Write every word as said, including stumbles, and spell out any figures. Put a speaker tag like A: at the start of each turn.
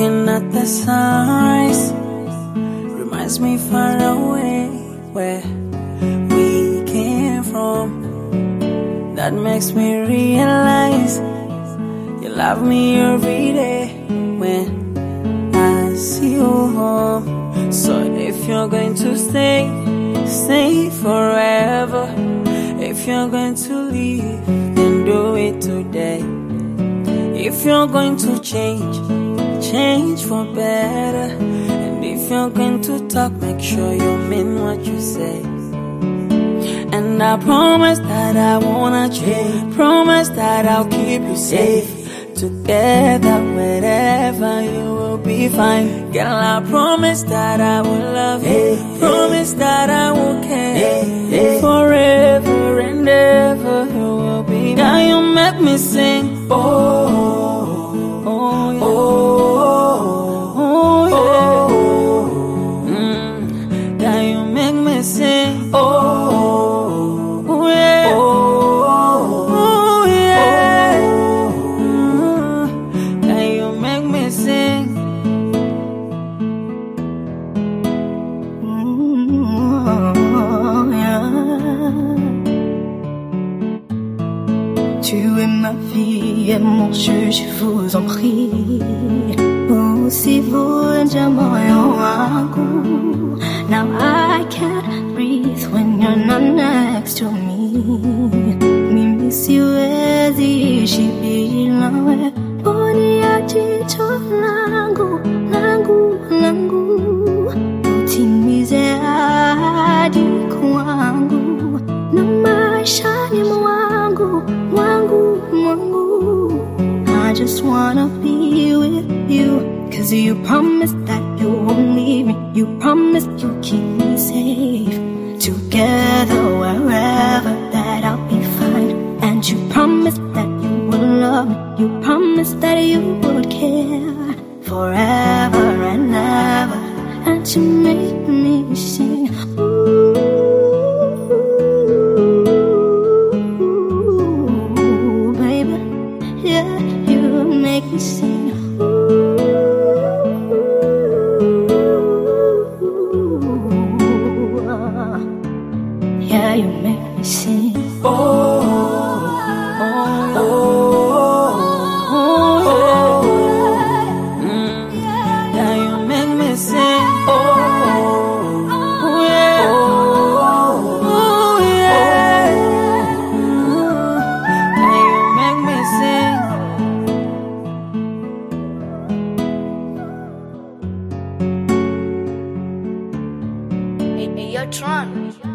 A: Looking at the sunrise reminds me far away where we came from. That makes me realize you love me every day when I see you home. So if you're going to stay, stay forever. If you're going to leave, then do it today. If you're going to change, change for better. And if you're going to talk, make sure you mean what you say. And I promise that I won't change. Promise that I'll keep you safe. Together, wherever you will be fine. Girl, I promise that I will love you. Promise that I will care. Forever and ever you will be. Now you make me sing. Oh, oh, yeah. Oh, oh, yeah. Mm. Now you make me sing. Oh, oh, yeah. Oh, yeah. Mm. Now you make me sing.
B: Oh, yeah. Tu es ma vie et mon jeu, je vous en prie. Oh, si vous now I can't breathe when you're not next to me. Mimi siwezi ishi nawe. Poni ya jicho langu, langu, langu. Utimize ahadi kwangu. Na maishani mwangu, mwangu, mwangu. I just wanna be with you. Cause you promised that you won't leave me. You promised you'll keep me safe. Together wherever that I'll be fine. And you promised that you will love me. You promised that you would care. Forever and ever. And you make me sing. Ooh, baby. Yeah, you make me sing. Yeah, you make me sing.
A: Oh, oh, oh, oh, oh. Mm. Yeah, you make me sing. Oh, oh, yeah. Oh, yeah. Mm. Yeah, you make me
C: sing. Hey, hey, yo, Tron.